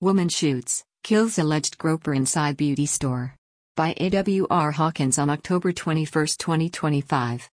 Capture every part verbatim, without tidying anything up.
Woman shoots, kills alleged groper inside beauty store. By A W R Hawkins on October twenty-first, twenty twenty-five.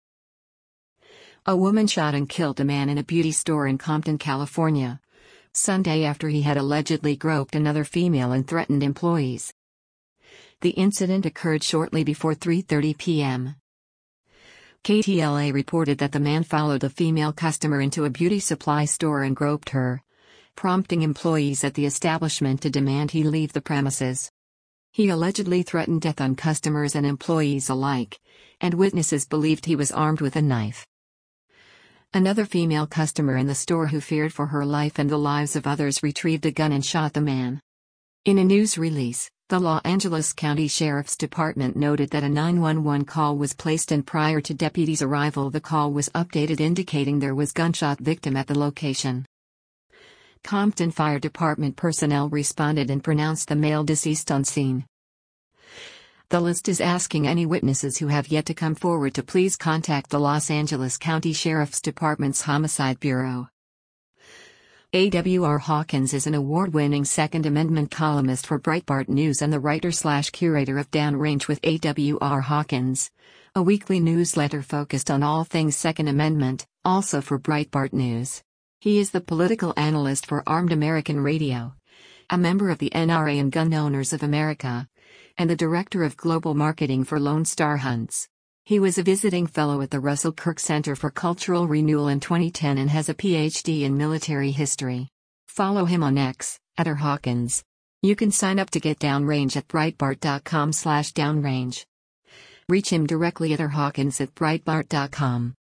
A woman shot and killed a man in a beauty store in Compton, California, Sunday after he had allegedly groped another female and threatened employees. The incident occurred shortly before three thirty p m K T L A reported that the man followed a female customer into a beauty supply store and groped her, prompting employees at the establishment to demand he leave the premises. He allegedly threatened death on customers and employees alike, and witnesses believed he was armed with a knife. Another female customer in the store who feared for her life and the lives of others retrieved a gun and shot the man. In a news release, the Los Angeles County Sheriff's Department noted that a nine one one call was placed and prior to deputies' arrival the call was updated indicating there was gunshot victim at the location. Compton Fire Department personnel responded and pronounced the male deceased on scene. The list is asking any witnesses who have yet to come forward to please contact the Los Angeles County Sheriff's Department's Homicide Bureau. A W R Hawkins is an award-winning Second Amendment columnist for Breitbart News and the writer-slash-curator of Downrange with A W R Hawkins, a weekly newsletter focused on all things Second Amendment, also for Breitbart News. He is the political analyst for Armed American Radio, a member of the N R A and Gun Owners of America, and the director of global marketing for Lone Star Hunts. He was a visiting fellow at the Russell Kirk Center for Cultural Renewal in twenty ten and has a P H D in military history. Follow him on X, at R Hawkins. You can sign up to get Downrange at breitbart dot com slash downrange. Reach him directly at R Hawkins at breitbart dot com.